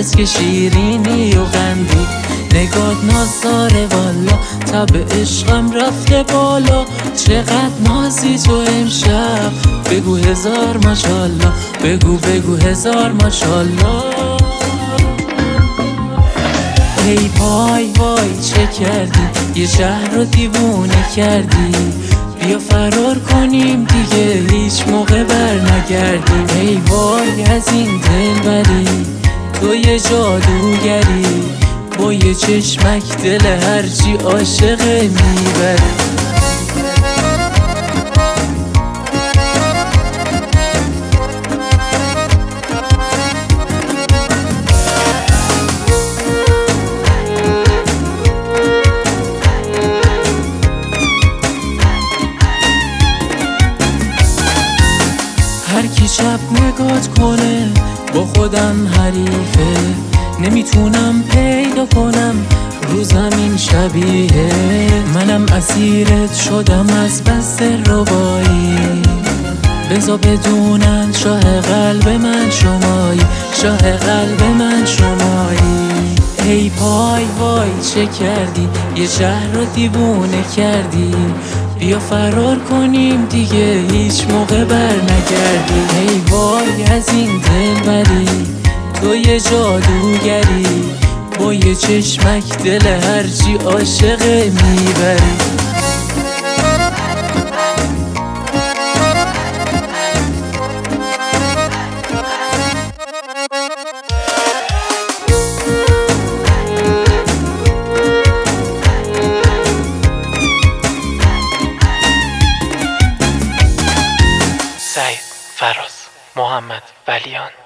لبت که شیرینی و قندی، نگات نازاره والا، تب عشقم رفته بالا. چقدر نازی تو امشب، بگو هزار ماشالله، بگو هزار ماشالله. ای وای وای چه کردی، یه شهر رو دیوونه کردی، بیا فرار کنیم دیگه هیچ موقع بر نگردیم. ای وای از این دلبری، تو یه جادوگری، با یه چشمک دل هرچی عاشقه میبری. هر کی شب نگات کنه با خودم حریفه، نمیتونم پیدا کنم رو زمین شبیه. منم اسیرت شدم از بس ربایی، بذار بدونن شاه قلب من شمایی، شاه قلب من شمایی. ای پای وای چه کردی، یه شهر رو دیوونه کردی، بیا فرار کنیم دیگه هیچ موقع بر نگردی. ای وای از این دلبری، تو یه جادوگری، با یه چشمک دل هرچی عاشقه میبری. سعید فراز محمد ولیان.